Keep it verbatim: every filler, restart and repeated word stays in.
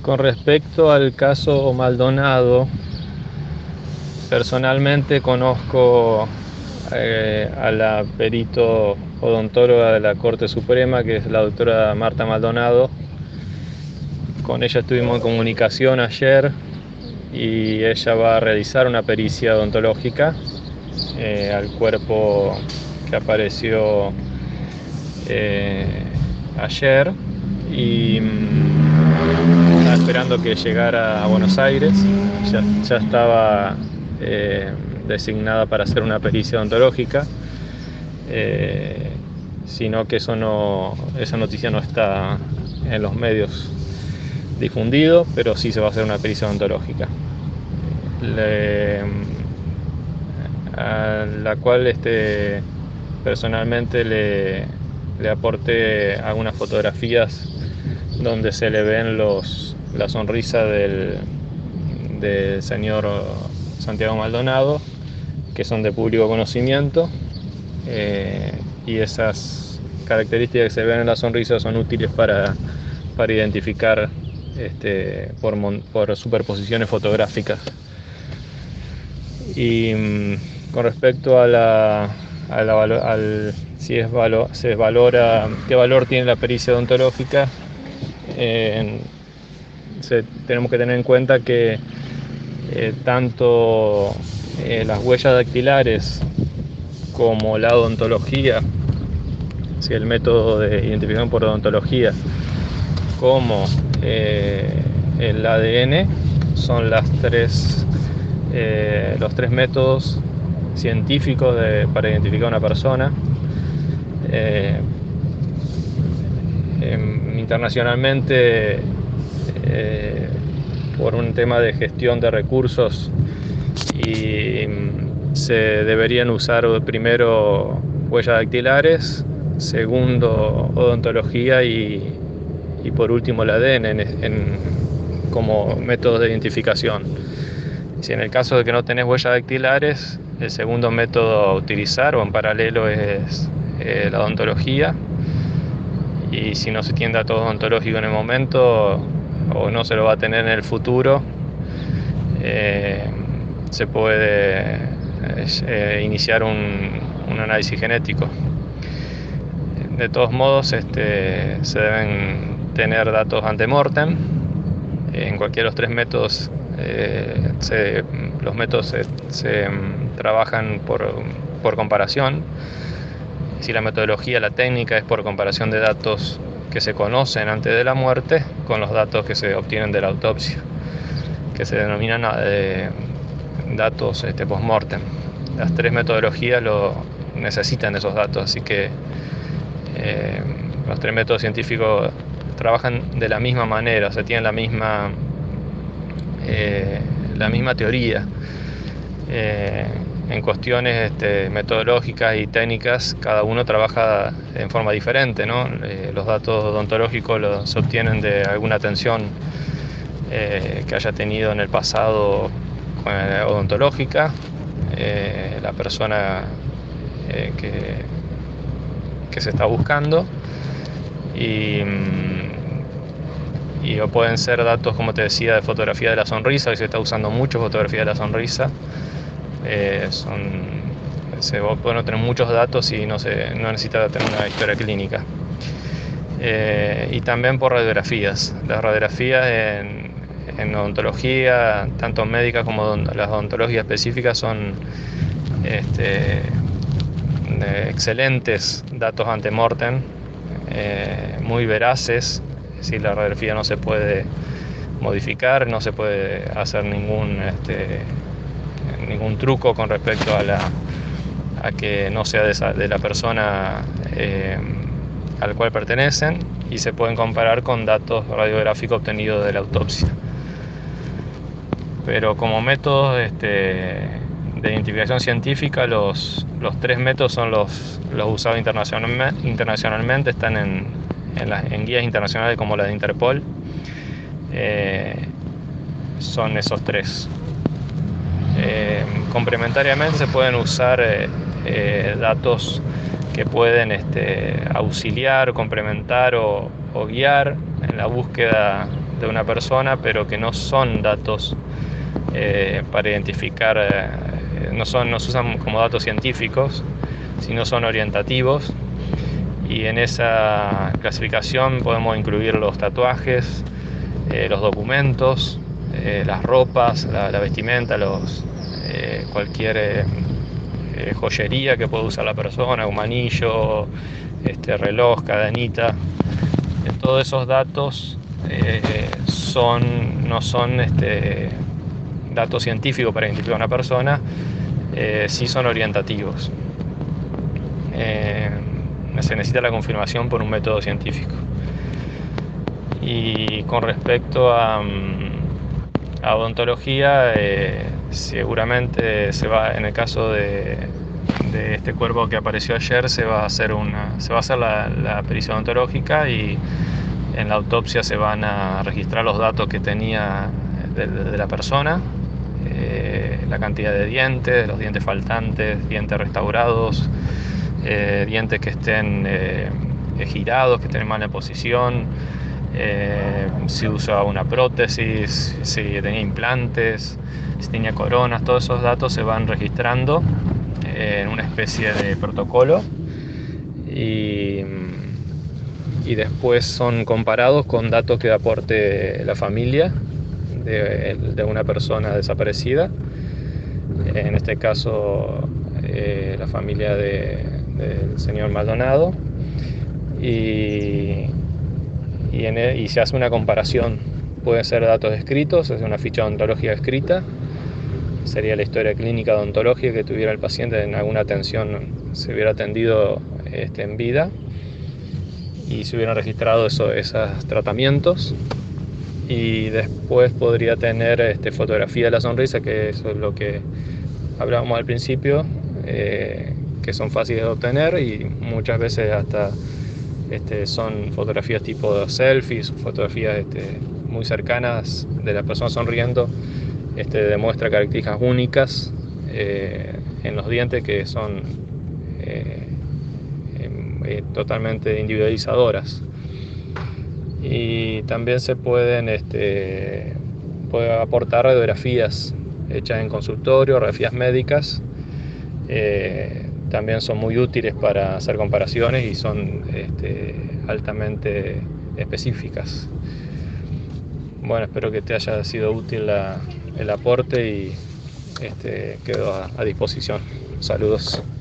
Con respecto al caso Maldonado, personalmente conozco eh, a la perito odontóloga de la Corte Suprema, que es la doctora Marta Maldonado. Con ella estuvimos en comunicación ayer y ella va a realizar una pericia odontológica eh, al cuerpo que apareció eh, ayer y mm, estaba esperando que llegara a Buenos Aires. Ya, ya estaba eh, designada para hacer una pericia odontológica, eh, sino que eso no, esa noticia no está en los medios difundido, pero sí se va a hacer una pericia odontológica, Le, a la cual este, personalmente le, le aporté algunas fotografías donde se le ven los, la sonrisa del, del señor Santiago Maldonado, que son de público conocimiento, eh, y esas características que se ven en la sonrisa son útiles para, para identificar este, por, por superposiciones fotográficas. Y mmm, con respecto a la, a la al, si es valo, se valora qué valor tiene la pericia odontológica, eh, se, tenemos que tener en cuenta que eh, tanto eh, las huellas dactilares como la odontología, si el método de identificación por odontología, como eh, el A D N, son las tres, eh, los tres métodos científicos de, para identificar a una persona. Eh, eh, internacionalmente, eh, por un tema de gestión de recursos, y se deberían usar primero huellas dactilares, segundo odontología y, y por último el A D N en, en, como métodos de identificación. Si en el caso de que no tenés huellas dactilares, el segundo método a utilizar o en paralelo es eh, la odontología, y si no se tiene datos odontológicos en el momento o no se lo va a tener en el futuro, eh, se puede eh, iniciar un, un análisis genético. De todos modos, este, se deben tener datos ante-mortem. En cualquiera de los tres métodos, eh, se, los métodos se, se trabajan por, por comparación. Si la metodología, la técnica es por comparación de datos que se conocen antes de la muerte con los datos que se obtienen de la autopsia, que se denominan eh, datos este, post-mortem. Las tres metodologías lo necesitan esos datos, así que eh, los tres métodos científicos trabajan de la misma manera, o sea, tienen la misma, eh, la misma teoría. Eh, en cuestiones este, metodológicas y técnicas, cada uno trabaja en forma diferente, ¿no? Eh, los datos odontológicos los se obtienen de alguna atención eh, que haya tenido en el pasado eh, odontológica, eh, la persona eh, que, que se está buscando, y, y o pueden ser datos, como te decía, de fotografía de la sonrisa. Hoy se está usando mucho fotografía de la sonrisa. Eh, son, se pueden obtener muchos datos y no, se, no necesita tener una historia clínica. Eh, y también por radiografías. Las radiografías en, en odontología, tanto médicas como las odontologías específicas, son este, excelentes datos ante-mortem, eh, muy veraces. Si la radiografía no se puede modificar, no se puede hacer ningún este, ningún truco con respecto a la a que no sea de, esa, de la persona eh, al cual pertenecen, y se pueden comparar con datos radiográficos obtenidos de la autopsia. Pero como métodos este, de identificación científica, los, los tres métodos son los, los usados internacionalmente, internacionalmente están en, en, la, en guías internacionales como la de Interpol. Eh, son esos tres. Eh, complementariamente se pueden usar eh, eh, datos que pueden este, auxiliar, complementar o, o guiar en la búsqueda de una persona, pero que no son datos eh, para identificar, eh, no, son, no se usan como datos científicos, sino son orientativos. Y en esa clasificación podemos incluir los tatuajes, eh, los documentos, eh, las ropas, la, la vestimenta, los, eh, cualquier eh, eh, joyería que pueda usar la persona, un anillo, este, reloj, cadenita. Eh, todos esos datos eh, son, no son este, datos científicos para identificar a una persona, eh, sí son orientativos. Eh, se necesita la confirmación por un método científico. Y con respecto a, a odontología, eh, seguramente se va, en el caso de, de este cuerpo que apareció ayer, se va a hacer, una, se va a hacer la, la pericia odontológica, y en la autopsia se van a registrar los datos que tenía de, de la persona, eh, la cantidad de dientes, los dientes faltantes, dientes restaurados, eh, dientes que estén eh, girados, que estén en mala posición, eh, si usa una prótesis, si tenía implantes, si tenía coronas. Todos esos datos se van registrando eh, en una especie de protocolo, y, y después son comparados con datos que aporte la familia de, de una persona desaparecida, en este caso eh, la familia de, del señor Maldonado, y, y, en el, y se hace una comparación. Pueden ser datos escritos, es una ficha odontológica escrita, sería la historia clínica odontológica que tuviera el paciente en alguna atención, se hubiera atendido este, en vida, y se hubieran registrado eso, esos tratamientos. Y después podría tener este, fotografía de la sonrisa, que eso es lo que hablábamos al principio, eh, que son fáciles de obtener, y muchas veces hasta este, son fotografías tipo selfies, fotografías este, muy cercanas de la persona sonriendo. Este, demuestra características únicas eh, en los dientes, que son eh, eh, totalmente individualizadoras. Y también se pueden este, puede aportar radiografías hechas en consultorio, radiografías médicas. Eh, también son muy útiles para hacer comparaciones y son este, altamente específicas. Bueno, espero que te haya sido útil la, el aporte, y este, quedo a, a disposición. Saludos.